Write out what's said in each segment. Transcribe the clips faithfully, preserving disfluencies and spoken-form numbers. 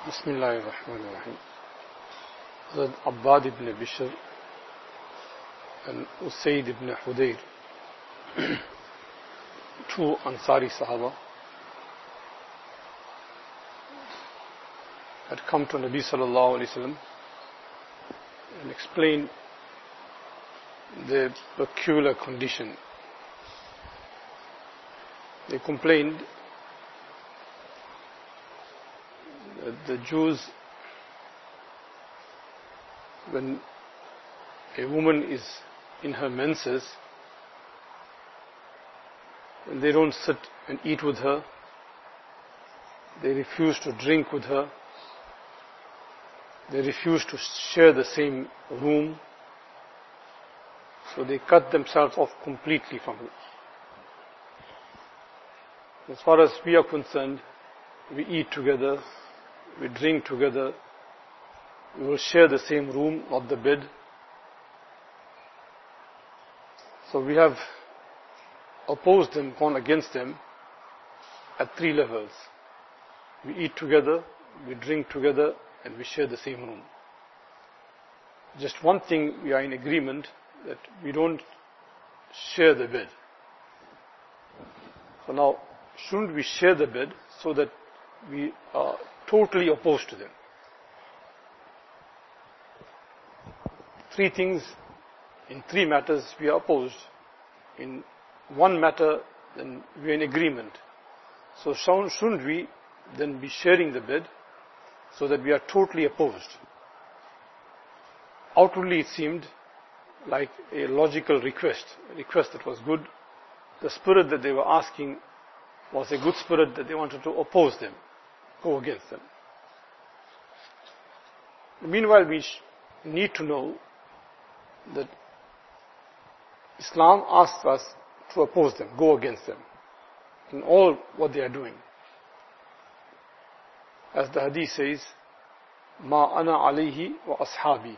Bismillahirrahmanirrahim. Hazrat Abbad ibn Bishr and Usayd ibn Hudayr, two Ansari Sahaba, had come to Nabi sallallahu alayhi wa sallam and explained their peculiar condition. They complained that the Jews, when a woman is in her menses, and they don't sit and eat with her, they refuse to drink with her, they refuse to share the same room, so they cut themselves off completely from her. As far as we are concerned, we eat together, we drink together, we will share the same room, not the bed. So we have opposed them, gone against them at three levels. We eat together, we drink together, and we share the same room. Just one thing we are in agreement, that we don't share the bed. So now, shouldn't we share the bed so that we are totally opposed to them? Three things, in three matters we are opposed. In one matter, then we are in agreement. So shouldn't we then be sharing the bed so that we are totally opposed? Outwardly it seemed like a logical request, a request that was good. The spirit that they were asking was a good spirit, that they wanted to oppose them, go against them. Meanwhile, we need to know that Islam asks us to oppose them, go against them in all what they are doing. As the hadith says, Ma ana alayhi wa ashabi.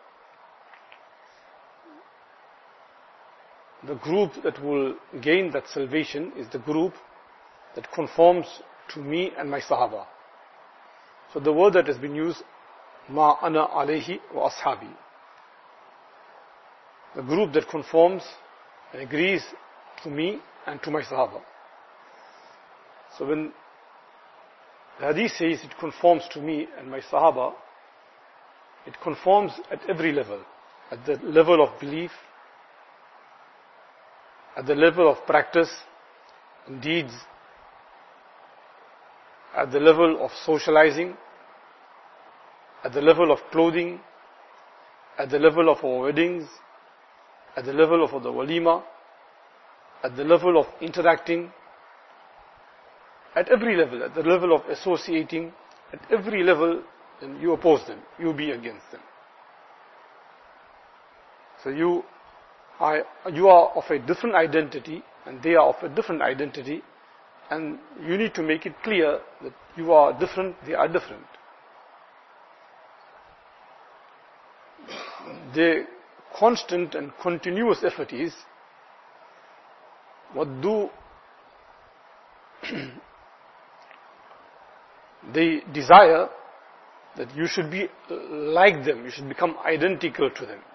The group that will gain that salvation is the group that conforms to me and my Sahaba. So the word that has been used, Ma ana alayhi wa ashabi. The group that conforms and agrees to me and to my Sahaba. So when the hadith says it conforms to me and my Sahaba, it conforms at every level. At the level of belief, at the level of practice and deeds, at the level of socializing, at the level of clothing, at the level of our weddings, at the level of the walima, at the level of interacting, at every level, at the level of associating, at every level, then you oppose them, you be against them. So you are, you are of a different identity, and they are of a different identity, and you need to make it clear that you are different, they are different. The constant and continuous effort is, what do they desire that you should be like them, you should become identical to them.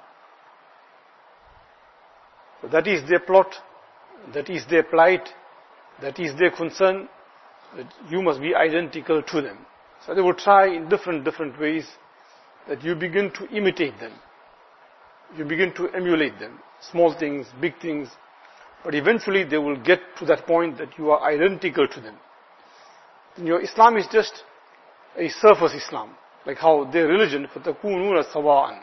So that is their plot, that is their plight, that is their concern, that you must be identical to them. So they will try in different, different ways that you begin to imitate them. You begin to emulate them. Small things, big things. But eventually they will get to that point that you are identical to them. And your Islam is just a surface Islam. Like how their religion, فَتَكُونُونَ سَوَاءً.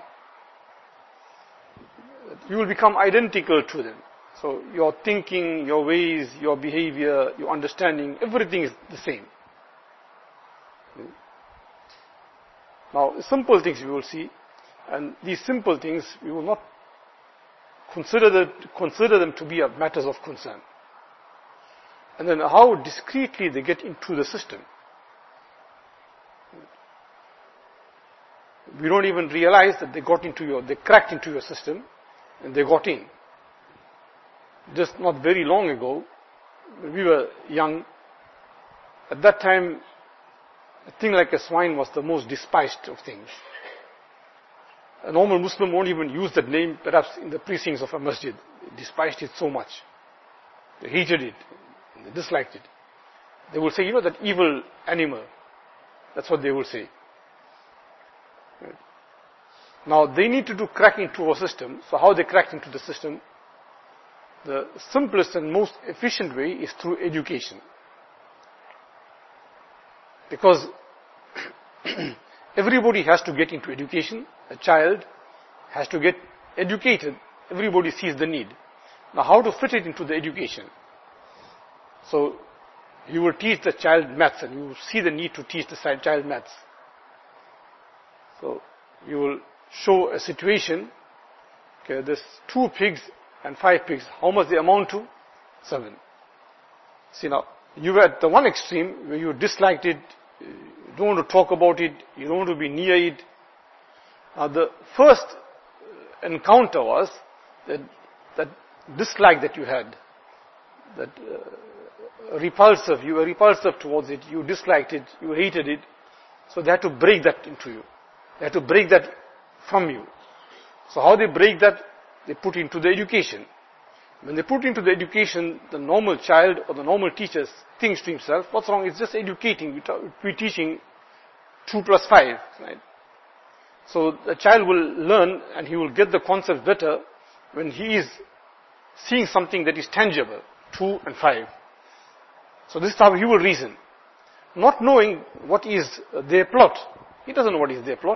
You will become identical to them. So your thinking, your ways, your behavior, your understanding, everything is the same. Now, simple things we will see, and these simple things we will not consider that, consider them to be matters of concern. And then how discreetly they get into the system. We don't even realize that they got into your, they cracked into your system, and they got in. Just not very long ago, when we were young, at that time a thing like a swine was the most despised of things. A normal Muslim won't even use that name, perhaps in the precincts of a masjid. They despised it so much. They hated it. They disliked it. They will say, you know, that evil animal. That's what they will say. Right. Now, they need to do crack into our system. So how they crack into the system? The simplest and most efficient way is through education. Because everybody has to get into education. A child has to get educated. Everybody sees the need. Now, how to fit it into the education? So, you will teach the child maths, and you will see the need to teach the child maths. So, you will show a situation. Okay, there's two pigs and five pigs. How much they amount to? Seven. See now, you were at the one extreme where you disliked it, you don't want to talk about it, you don't want to be near it. Now, the first encounter was that, that dislike that you had, that uh, repulsive, you were repulsive towards it, you disliked it, you hated it. So they had to break that into you. They had to break that from you. So how they break that? They put into the education. When they put into the education, the normal child or the normal teacher thinks to himself, what's wrong? It's just educating. We're teaching two plus five, right? So the child will learn and he will get the concept better when he is seeing something that is tangible, two and five. So this is how he will reason. Not knowing what is their plot. He doesn't know what is their plot.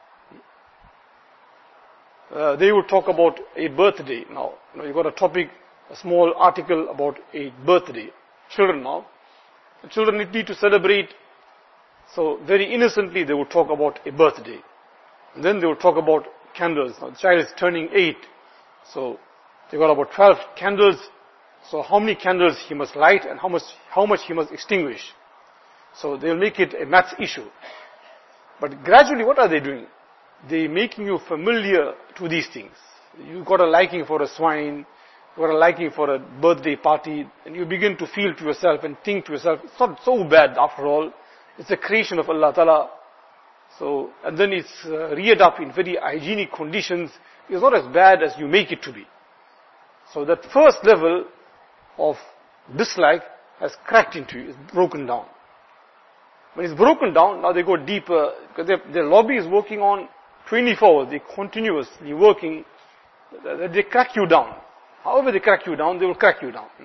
Uh, they will talk about a birthday now. You know, you got a topic, a small article about a birthday. Children now. The children need to celebrate. So very innocently they will talk about a birthday. And then they will talk about candles. Now the child is turning eight. So they got about twelve candles. So how many candles he must light and how much, how much he must extinguish. So they'll make it a maths issue. But gradually what are they doing? They're making you familiar to these things. You got a liking for a swine, you got a liking for a birthday party, and you begin to feel to yourself and think to yourself, it's not so bad after all. It's a creation of Allah Ta'ala. So, and then it's uh, reared up in very hygienic conditions. It's not as bad as you make it to be. So that first level of dislike has cracked into you, it's broken down. When it's broken down, now they go deeper, because their, their lobby is working on twenty-four hours, they're continuously working, they crack you down. However they crack you down, they will crack you down.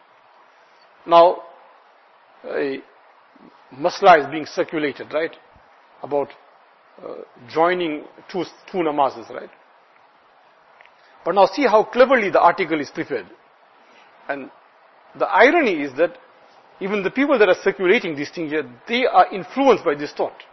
Now, a masla is being circulated, right? About uh, joining two, two namazes, right? But now see how cleverly the article is prepared. And the irony is that even the people that are circulating these things here, they are influenced by this thought.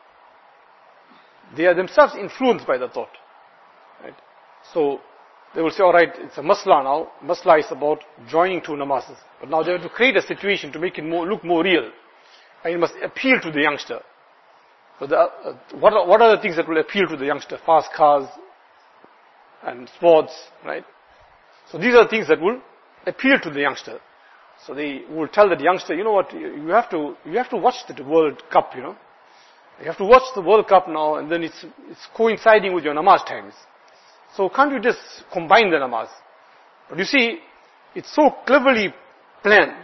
They are themselves influenced by the thought. Right? So, they will say, alright, it's a masla now. Masla is about joining two namazes. But now they have to create a situation to make it more, look more real. And it must appeal to the youngster. So the, uh, what, are, what are the things that will appeal to the youngster? Fast cars and sports, right? So these are the things that will appeal to the youngster. So they will tell that youngster, you know what, you have to, you have to watch the World Cup, you know. You have to watch the World Cup now, and then it's, it's coinciding with your namaz times. So can't you just combine the namaz? But you see, it's so cleverly planned.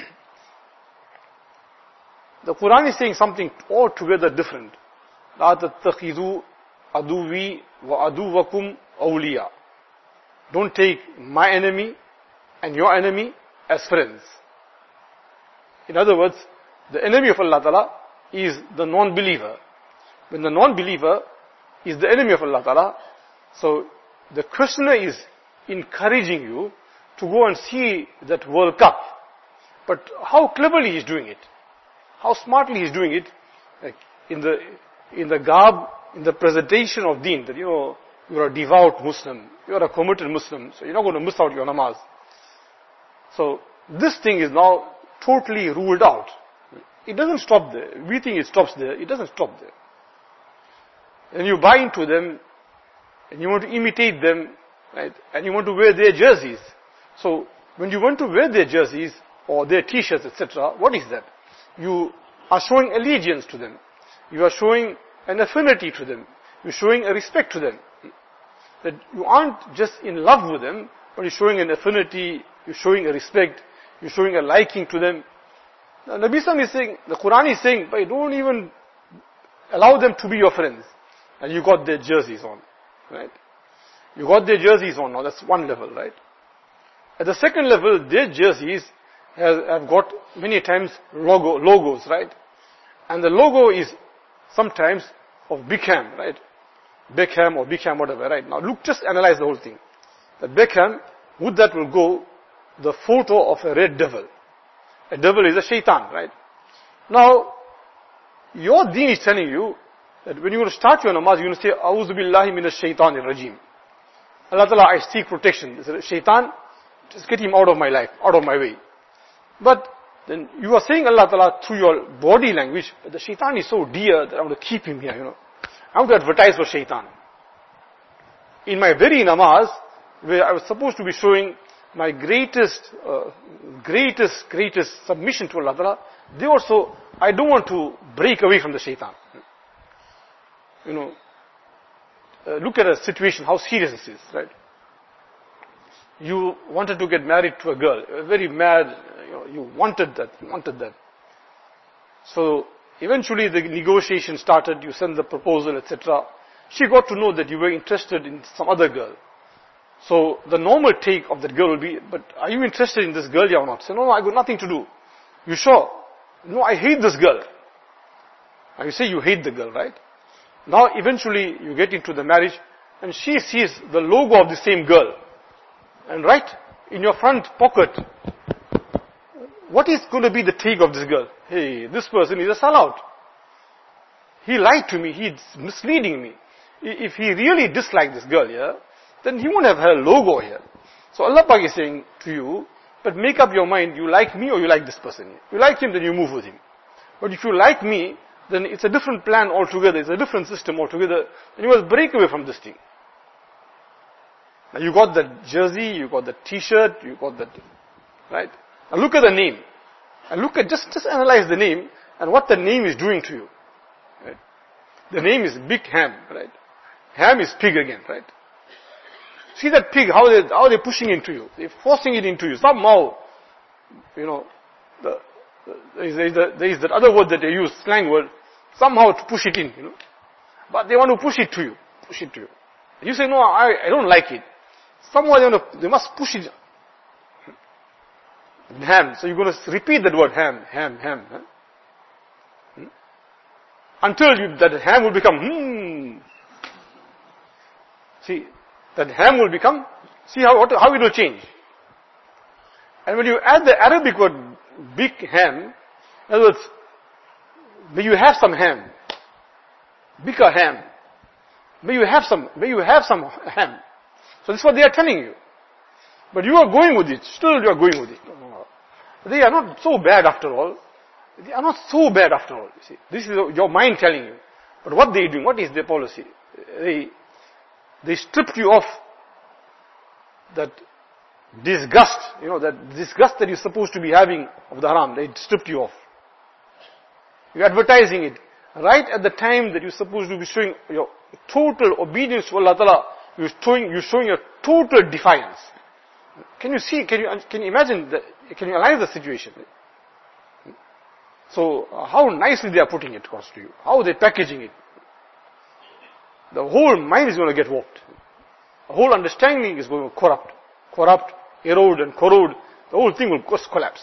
The Quran is saying something altogether different. لَا تَتَّخِذُوا عَدُوِّي وَعَدُوَّكُمْ أَوْلِيَا. Don't take my enemy and your enemy as friends. In other words, the enemy of Allah Ta'ala is the non-believer. When the non-believer is the enemy of Allah Ta'ala, so the questioner is encouraging you to go and see that World Cup. But how cleverly he is doing it. How smartly he is doing it. Like in the, in the garb, in the presentation of deen, that you know, you're a devout Muslim, you're a committed Muslim, so you're not going to miss out your namaz. So, this thing is now totally ruled out. It doesn't stop there. We think it stops there. It doesn't stop there. And you buy into them, and you want to imitate them, right? And you want to wear their jerseys. So, when you want to wear their jerseys, or their t-shirts, et cetera, what is that? You are showing allegiance to them. you are showing an affinity to them. You're showing a respect to them. That you aren't just in love with them, but you're showing an affinity, you're showing a respect, you're showing a liking to them. Now, Nabi Sallallahu is saying, the Quran is saying, but don't even allow them to be your friends. And you got their jerseys on, right? You got their jerseys on now, that's one level, right? At the second level, their jerseys have, have got many times logo, logos, right? And the logo is sometimes of Beckham, right? Beckham or Beckham, whatever, right? Now look, just analyze the whole thing. That Beckham, with that will go the photo of a red devil. A devil is a shaitan, right? Now, your deen is telling you that when you're going to start your namaz, you're going to say, A'udhu billahi minash shaitanir rajim. Allah Ta'ala, I seek protection. This is shaitan, just get him out of my life, out of my way. But then you are saying Allah Ta'ala through your body language, but the shaitan is so dear that I want to keep him here, you know. I want to advertise for shaitan. In my very namaz, where I was supposed to be showing my greatest, uh, greatest, greatest submission to Allah Ta'ala, they also, I don't want to break away from the shaitan. You know, uh, look at a situation, how serious this is, right? You wanted to get married to a girl, very mad, you know, you wanted that, you wanted that. So, eventually the negotiation started, you sent the proposal, et cetera. She got to know that you were interested in some other girl. So, the normal take of that girl will be, but are you interested in this girl, yeah or not? Say, no, no, I got nothing to do. You sure? No, I hate this girl. And you say you hate the girl, right? Now, eventually, you get into the marriage, and she sees the logo of the same girl. And right in your front pocket, what is going to be the take of this girl? Hey, this person is a sellout. He lied to me, he's misleading me. If he really disliked this girl here, then he won't have her logo here. So Allah Pak is saying to you, but make up your mind, you like me or you like this person. You like him, then you move with him. But if you like me, then it's a different plan altogether, it's a different system altogether, and you must break away from this thing. Now you got that jersey, you got that t-shirt, you got that, right? Now look at the name. And look at, just, just analyze the name, and what the name is doing to you. Right? The name is Big Ham, right? Ham is pig again, right? See that pig, how they, how they're pushing into you. They're forcing it into you. Somehow, you know, the, the, there, is, there, is the, there is that other word that they use, slang word, somehow to push it in, you know. But they want to push it to you, push it to you. And you say, no, I, I don't like it. Somehow they, want to, they must push it. Ham. So you're going to repeat that word, ham, ham, ham. Huh? Hmm? Until you, that ham will become, hmm. See, that ham will become, see how, what, how it will change. And when you add the Arabic word, big ham, in other words, may you have some ham. Bigger ham. May you have some, may you have some ham. So this is what they are telling you. But you are going with it, still you are going with it. They are not so bad after all. They are not so bad after all. You see, this is your mind telling you. But what they are doing, what is their policy? They, they stripped you off that disgust, you know, that disgust that you're supposed to be having of the haram. They stripped you off. You're advertising it. Right at the time that you're supposed to be showing your total obedience to Allah Ta'ala, you're showing, you're showing your total defiance. Can you see, can you, can you imagine, the, can you analyze the situation? So, uh, how nicely they are putting it across to you. How they're packaging it. The whole mind is going to get warped. The whole understanding is going to corrupt. Corrupt, erode and corrode. The whole thing will collapse.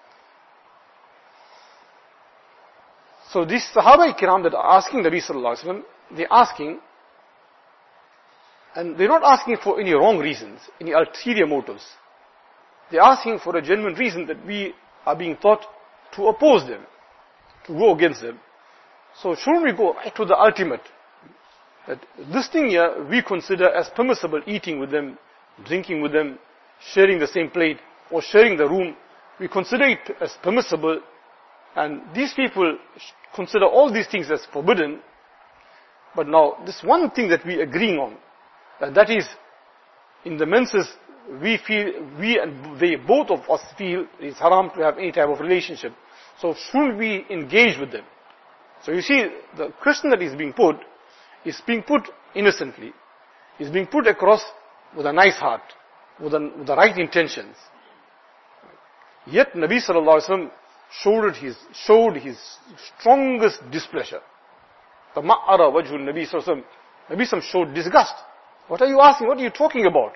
So these Sahaba Kiram that are asking Nabi Sallallahu Alaihi Wasallam, they're asking, and they're not asking for any wrong reasons, any ulterior motives. They're asking for a genuine reason that we are being taught to oppose them, to go against them. So shouldn't we go right to the ultimate? That this thing here we consider as permissible, eating with them, drinking with them, sharing the same plate, or sharing the room. We consider it as permissible, and these people consider all these things as forbidden. But now, this one thing that we agreeing on, and that is, in the menses, we feel, we and they, both of us feel it's haram to have any type of relationship. So shouldn't we engage with them? So you see, the question that is being put, is being put innocently, is being put across with a nice heart, with, a, with the right intentions. Yet Nabi sallallahu alaihi wasallam showed his, showed his strongest displeasure. Tama'ara wajhul Nabi sallallahu alaihi wasallam. Nabi sallallahu showed disgust. What are you asking? What are you talking about?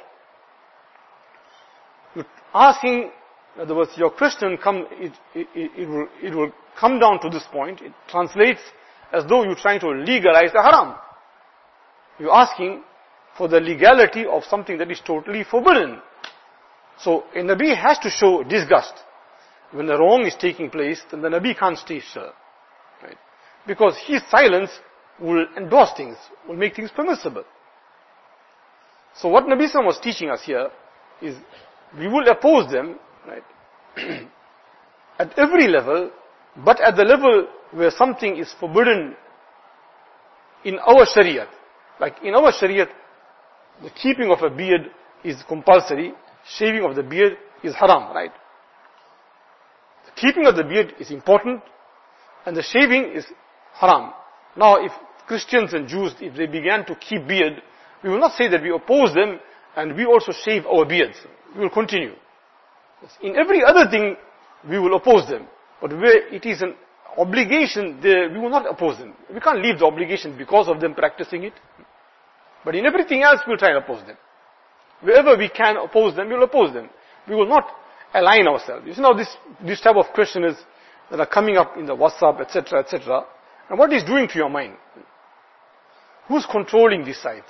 You're asking, in other words, your question come, it, it, it, it will, it will come down to this point. It translates as though you're trying to legalize the haram. You're asking for the legality of something that is totally forbidden. So a Nabi has to show disgust. When the wrong is taking place, then the Nabi can't stay still. Right? Because his silence will endorse things, will make things permissible. So what Nabi Sallallahu was teaching us here is, we will oppose them, right, at every level, but at the level where something is forbidden in our Shariat. Like in our Shariat, the keeping of a beard is compulsory, shaving of the beard is haram, right? The keeping of the beard is important, and the shaving is haram. Now if Christians and Jews, if they began to keep beard, we will not say that we oppose them and we also shave our beards. We will continue. In every other thing, we will oppose them. But where it is an obligation, there, we will not oppose them. We can't leave the obligation because of them practicing it. But in everything else, we'll try and oppose them. Wherever we can oppose them, we'll oppose them. We will not align ourselves. You see now this, this type of questions that are coming up in the WhatsApp, et cetera, et cetera. And what is doing to your mind? Who's controlling these sites?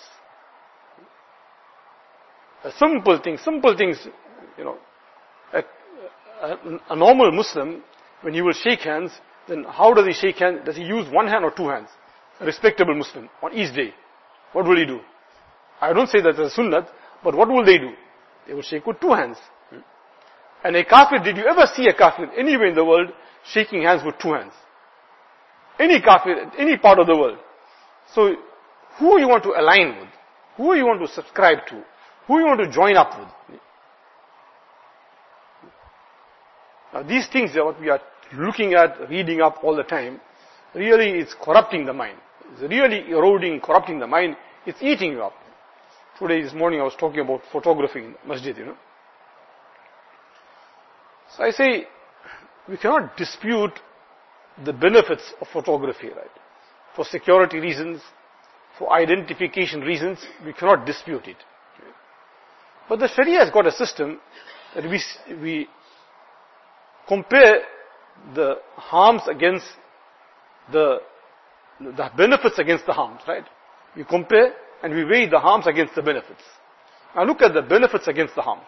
A simple thing, simple things, you know, a, a, a normal Muslim, when he will shake hands, then how does he shake hands? Does he use one hand or two hands? A respectable Muslim, on each day. What will he do? I don't say that as a sunnat, but what will they do? They will shake with two hands. And a kafir, did you ever see a kafir anywhere in the world shaking hands with two hands? Any kafir, any part of the world. So, who you want to align with? Who you want to subscribe to? Who you want to join up with? Now these things are what we are looking at, reading up all the time. Really it's corrupting the mind. It's really eroding, corrupting the mind. It's eating you up. Today, this morning I was talking about photography in masjid, you know. So I say, we cannot dispute the benefits of photography, right? For security reasons, for identification reasons, we cannot dispute it. But the Sharia has got a system that we, we compare the harms against the, the benefits against the harms, right? We compare and we weigh the harms against the benefits. Now look at the benefits against the harms.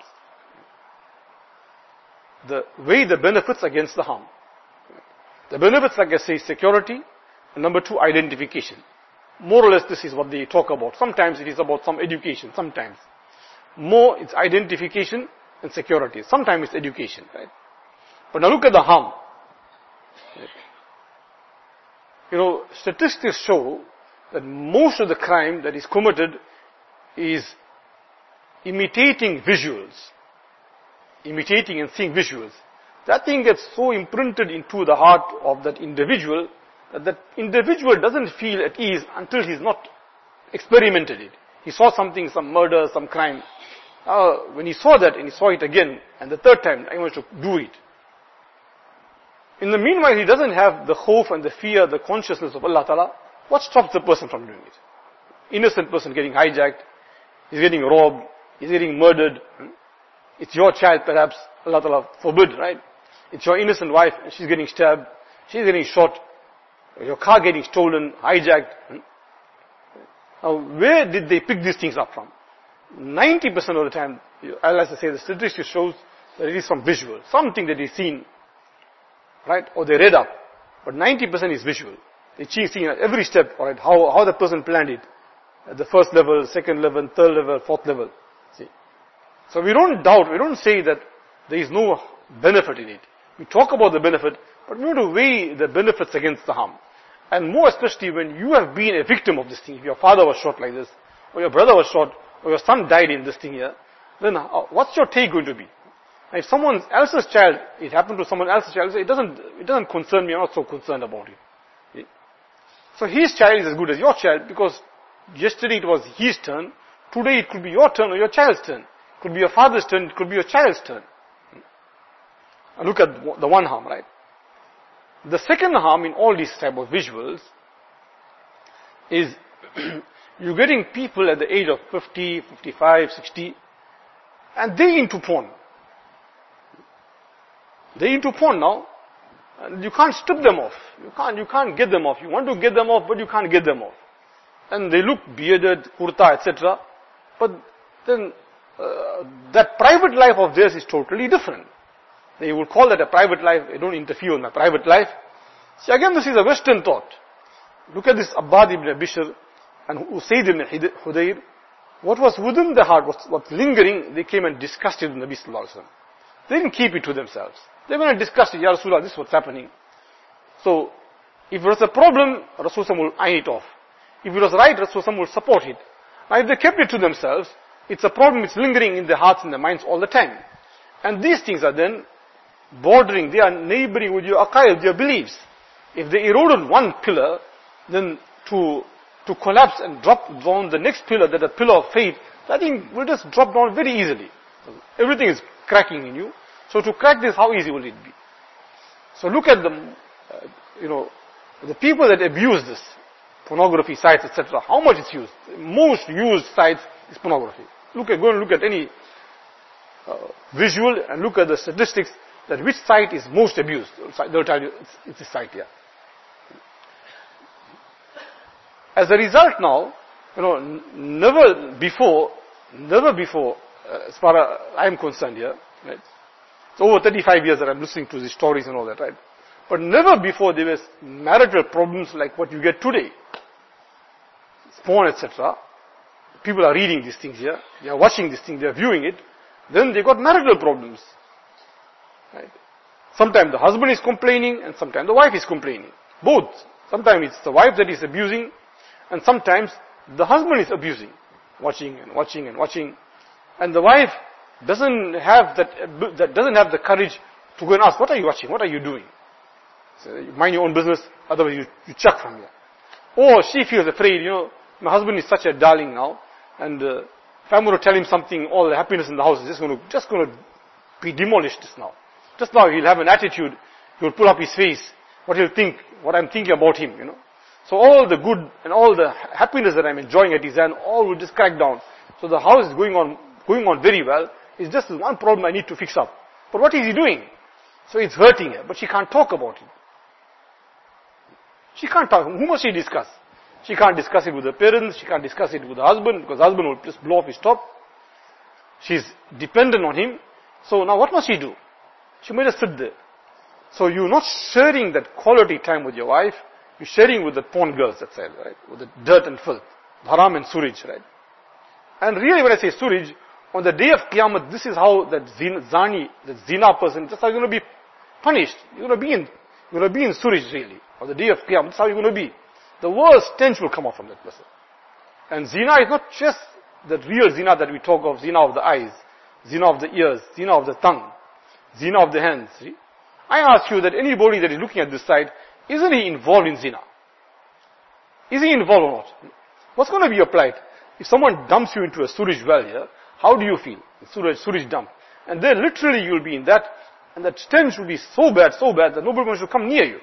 The weigh the benefits against the harm. The benefits, like I say, security, and number two, identification. More or less this is what they talk about. Sometimes it is about some education, sometimes. More it's identification and security. Sometimes it's education, right? But now look at the harm. You know, statistics show that most of the crime that is committed is imitating visuals. Imitating and seeing visuals. That thing gets so imprinted into the heart of that individual that that individual doesn't feel at ease until he's not experimented it. He saw something, some murder, some crime. Uh, when he saw that and he saw it again, and the third time, I want to do it. In the meanwhile, he doesn't have the khawf and the fear, the consciousness of Allah Ta'ala. What stops the person from doing it? Innocent person getting hijacked, he's getting robbed, he's getting murdered. It's your child perhaps, Allah Ta'ala forbid, right? It's your innocent wife, and she's getting stabbed, she's getting shot, your car getting stolen, hijacked. Now, where did they pick these things up from? ninety percent of the time, as I say, the statistics shows that it is from visual. Something that is seen, right? Or they read up. But ninety percent is visual. They see at every step, alright, how, how the person planned it. At the first level, second level, third level, fourth level. See. So we don't doubt, we don't say that there is no benefit in it. We talk about the benefit, but we want to weigh the benefits against the harm. And more especially when you have been a victim of this thing. If your father was shot like this, or your brother was shot, or your son died in this thing here, then what's your take going to be? And if someone else's child, it happened to someone else's child, it doesn't, it doesn't concern me, I'm not so concerned about it. So his child is as good as your child, because yesterday it was his turn, today it could be your turn or your child's turn. It could be your father's turn, it could be your child's turn. And look at the one harm, right? The second harm in all these type of visuals is you're getting people at the age of fifty, fifty-five, sixty, and they into porn. They into porn now, and you can't strip them off. You can't, you can't get them off. You want to get them off, but you can't get them off. And they look bearded, kurta, et cetera. But then uh, that private life of theirs is totally different. They will call that a private life. They don't interfere in my private life. See, again, this is a Western thought. Look at this Abbad ibn Bishr and Usayd ibn Hudayr. What was within the heart, what was lingering, they came and discussed it with Nabi sallallahu alaihi wasallam. They didn't keep it to themselves. They went and discussed it. Ya Rasulullah, this is what's happening. So, if it was a problem, Rasulullah will iron it off. If it was right, Rasulullah will support it. Now, if they kept it to themselves, it's a problem, it's lingering in their hearts and their minds all the time. And these things are then bordering, they are neighboring with your aqaid, your beliefs. If they eroded one pillar, then to to collapse and drop down the next pillar, that a pillar of faith, that thing will just drop down very easily. Everything is cracking in you. So to crack this, how easy will it be? So look at the, uh, you know, the people that abuse this, pornography sites, et cetera. How much it's used? The most used sites is pornography. Look at, go and look at any uh, visual and look at the statistics that which site is most abused. They'll tell you it's, it's a site here. As a result now, you know, n- never before, never before, uh, as far as I am concerned here, right? It's over thirty-five years that I'm listening to these stories and all that, right? But never before there was marital problems like what you get today. Porn, et cetera. People are reading these things here, they are watching this thing, they are viewing it. Then they got marital problems. Right? Sometimes the husband is complaining and sometimes the wife is complaining. Both. Sometimes it's the wife that is abusing and sometimes the husband is abusing. Watching and watching and watching. And the wife doesn't have that, that doesn't have the courage to go and ask, what are you watching? What are you doing? So you mind your own business, otherwise you, you chuck from here. Or she feels afraid, you know, my husband is such a darling now, and uh, if I'm going to tell him something, all the happiness in the house is just going to, just going to be demolished just now. Just now he'll have an attitude, he'll pull up his face, what he'll think, what I'm thinking about him, you know. So all the good and all the happiness that I'm enjoying at his hand, all will just crack down. So the house is going on, going on very well. It's just one problem I need to fix up. But what is he doing? So it's hurting her, but she can't talk about it. She can't talk. Who must she discuss? She can't discuss it with her parents, she can't discuss it with her husband, because the husband will just blow off his top. She's dependent on him. So now what must she do? She may just sit there. So you're not sharing that quality time with your wife, you're sharing with the porn girls, that side, right? With the dirt and filth. Haram and suraj, right? And really when I say suraj, on the day of Qiyamah, this is how that zani, that zina person, that's how you're going to be punished. You're going to be in, you're going to be in suraj really. On the day of Qiyamah, that's how you're going to be. The worst stench will come out from that person. And zina is not just the real zina that we talk of, zina of the eyes, zina of the ears, zina of the tongue, zina of the hands. See? I ask you that anybody that is looking at this side, isn't he involved in zina? Is he involved or not? What's going to be your plight? If someone dumps you into a suraj well here, how do you feel? Suraj, suraj dump. And then literally you'll be in that, and that stench will be so bad, so bad that nobody should come near you.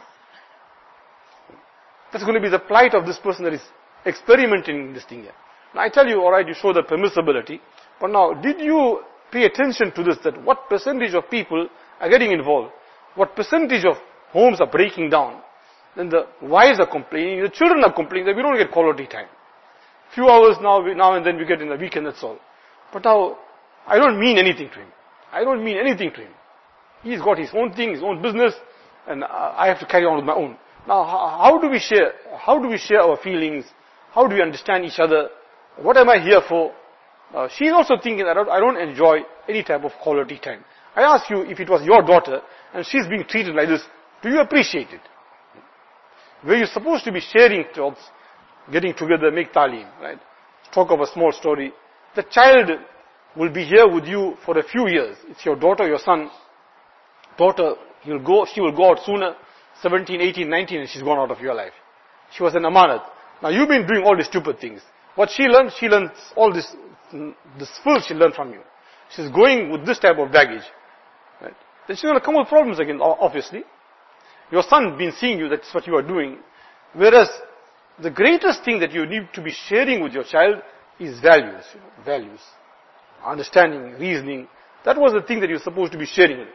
That's going to be the plight of this person that is experimenting in this thing here. Now I tell you, alright, you show the permissibility, but now, did you pay attention to this, that what percentage of people are getting involved? What percentage of homes are breaking down? Then the wives are complaining, the children are complaining that we don't get quality time. Few hours now, we, now and then we get in the weekend, that's all. But now, I don't mean anything to him. I don't mean anything to him. He's got his own thing, his own business, and I have to carry on with my own. Now, how do we share, how do we share our feelings? How do we understand each other? What am I here for? Uh, she's also thinking that I don't enjoy any type of quality time. I ask you, if it was your daughter, and she's being treated like this, do you appreciate it? Where you're supposed to be sharing jobs, getting together, make talim, right? Talk of a small story. The child will be here with you for a few years. It's your daughter, your son. Daughter, he'll go, she will go out sooner, seventeen, eighteen, nineteen, and she's gone out of your life. She was an amanat. Now you've been doing all these stupid things. What she learned, she learned all this, this filth she learned from you. She's going with this type of baggage. Right? Then she's going to come with problems again, obviously. Your son been seeing you, that's what you are doing. Whereas, the greatest thing that you need to be sharing with your child is values. You know, values. Understanding, reasoning. That was the thing that you're supposed to be sharing with him.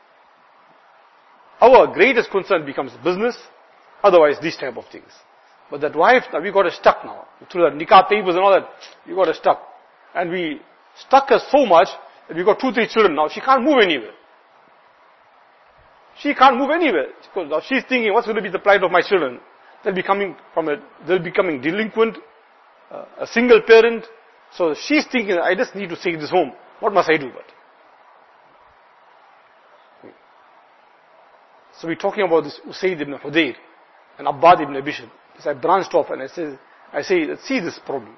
Our greatest concern becomes business, otherwise these type of things. But that wife, now we got her stuck now. Through the nikah papers and all that, we got her stuck. And we stuck her so much that we got two, three children now. She can't move anywhere. She can't move anywhere. Because now she's thinking, what's going to be the plight of my children? They'll be coming from a, they'll be becoming delinquent, uh, a single parent. So she's thinking, I just need to take this home. What must I do? But so we're talking about this Usayd ibn Hudayr and Abbad ibn Bishr. So I branched off and I say, I say, see this problem.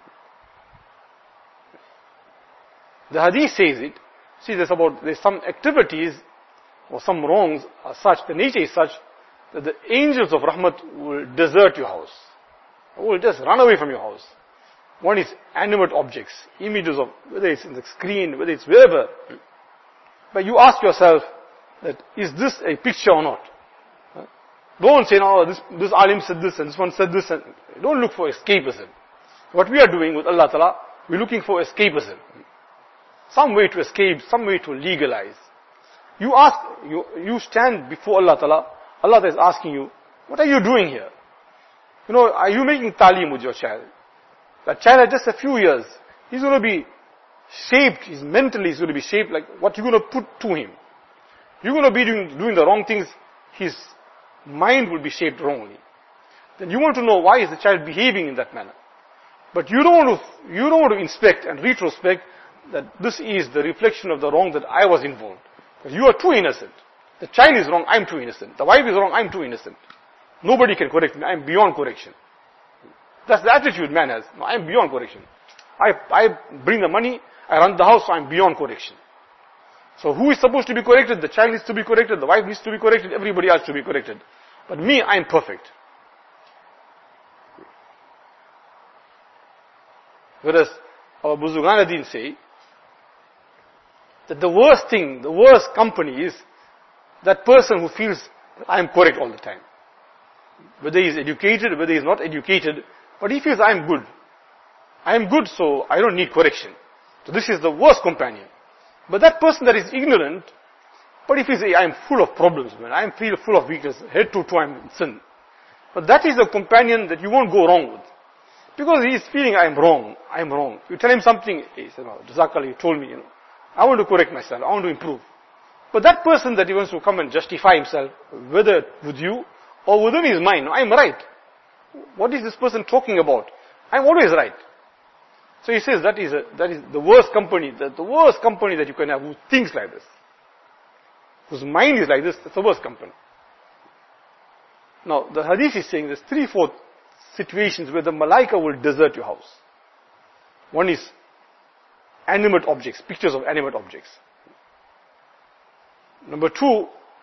The hadith says it. See, there's about, there's some activities or some wrongs are such, the nature is such that the angels of Rahmat will desert your house. Will just run away from your house. One is animate objects, images of, whether it's in the screen, whether it's wherever. But you ask yourself that, is this a picture or not? Don't say, no, this, this alim said this and this one said this. And don't look for escapism. What we are doing with Allah Ta'ala, we're looking for escapism. Some way to escape, some way to legalize. You ask, you, you stand before Allah Ta'ala, Allah Ta'ala is asking you, what are you doing here? You know, are you making talim with your child? That child has just a few years. He's going to be shaped, he's mentally he's going to be shaped like what you're going to put to him. You're going to be doing, doing the wrong things, his mind will be shaped wrongly. Then you want to know why is the child behaving in that manner. But you don't want to, you don't want to inspect and retrospect that this is the reflection of the wrong that I was involved. Because you are too innocent. The child is wrong, I'm too innocent. The wife is wrong, I'm too innocent. Nobody can correct me, I'm beyond correction. That's the attitude man has. No, I'm beyond correction. I, I bring the money, I run the house, so I'm beyond correction. So who is supposed to be corrected? The child needs to be corrected, the wife needs to be corrected, everybody else to be corrected. But me, I'm perfect. Whereas our Buzurgan say that the worst thing, the worst company is that person who feels I am correct all the time. Whether he is educated, whether he is not educated, but he feels I am good. I am good, so I don't need correction. So this is the worst companion. But that person that is ignorant, but if he says I am full of problems, man, I am feel full of weakness, head to toe I am in sin. But that is the companion that you won't go wrong with. Because he is feeling I am wrong, I am wrong. You tell him something, he says, no, Jazakallah, you told me, you know, I want to correct myself, I want to improve. But that person that he wants to come and justify himself, whether with you or within his mind, no, I am right. What is this person talking about? I am always right. So he says that is a, that is the worst company, that the worst company that you can have who thinks like this. Whose mind is like this, that's the worst company. Now, the hadith is saying there's three, four situations where the malaika will desert your house. One is animate objects, pictures of animate objects. Number two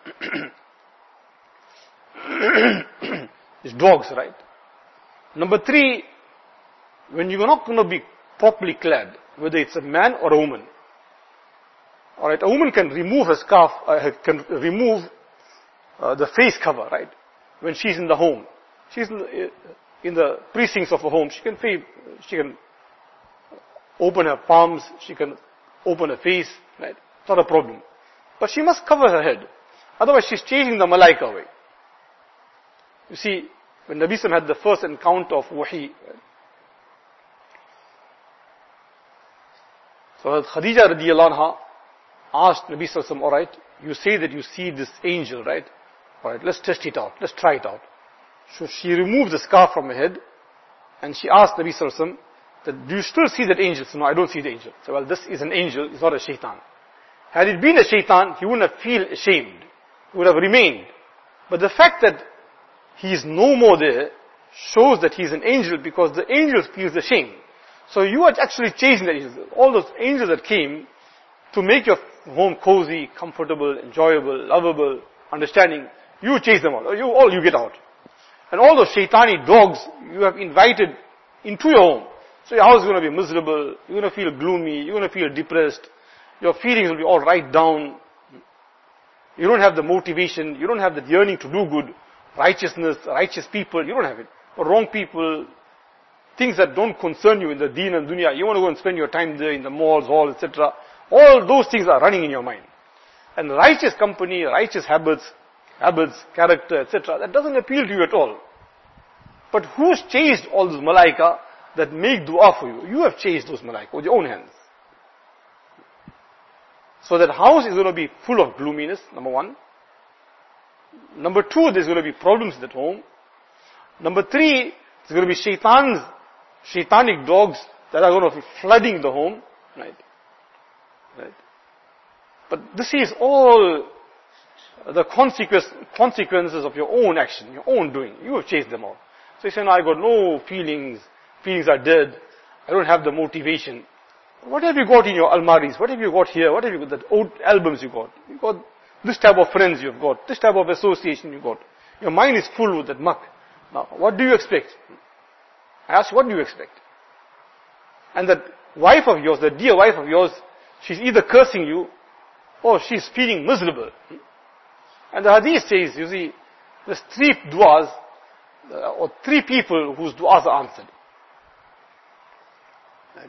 is dogs, right? Number three, when you're not going to be properly clad, whether it's a man or a woman. Alright, a woman can remove her scarf, uh, can remove uh, the face cover, right? When she's in the home. She's in the, in the precincts of a home, she can, she can open her palms, she can open her face, right? It's not a problem. But she must cover her head. Otherwise she's chasing the malaika away. You see, when Nabi Sallam had the first encounter of wahi, right? So Khadija radiallahu anha asked Nabi Sallam, alright, you say that you see this angel, right? Alright, let's test it out, let's try it out. So she removed the scarf from her head and she asked Nabi Sallam, that, do you still see that angel? So no, I don't see the angel. So well, this is an angel, it's not a shaitan. Had it been a shaitan, he wouldn't have feel ashamed. He would have remained. But the fact that he is no more there shows that he is an angel because the angel feels ashamed. So you are actually chasing the angels. All those angels that came to make your home cozy, comfortable, enjoyable, lovable, understanding, you chase them all. You, all you get out. And all those shaitani dogs you have invited into your home. So your house is going to be miserable, you're going to feel gloomy, you're going to feel depressed, your feelings will be all right down. You don't have the motivation, you don't have the yearning to do good, righteousness, righteous people, you don't have it. Or wrong people, things that don't concern you in the deen and dunya, you want to go and spend your time there in the malls, halls, et cetera. All those things are running in your mind. And righteous company, righteous habits, habits, character, et cetera, that doesn't appeal to you at all. But who's chased all those malaika that make dua for you? You have chased those malaika with your own hands. So that house is going to be full of gloominess, number one. Number two, there's going to be problems at home. Number three, there's going to be shaitans, shaitanic dogs that are going to be flooding the home. Right? Right? But this is all the consequence, consequences of your own action, your own doing. You have chased them all. So you say, no, I got no feelings. Feelings are dead. I don't have the motivation. What have you got in your almaris? What have you got here? What have you got? The old albums you got. You got this type of friends you've got. This type of association you got. Your mind is full with that muck. Now, what do you expect? I ask, what do you expect? And that wife of yours, the dear wife of yours, she's either cursing you or she's feeling miserable. And the hadith says, you see, there's three du'as, uh, or three people whose du'as are answered. Right?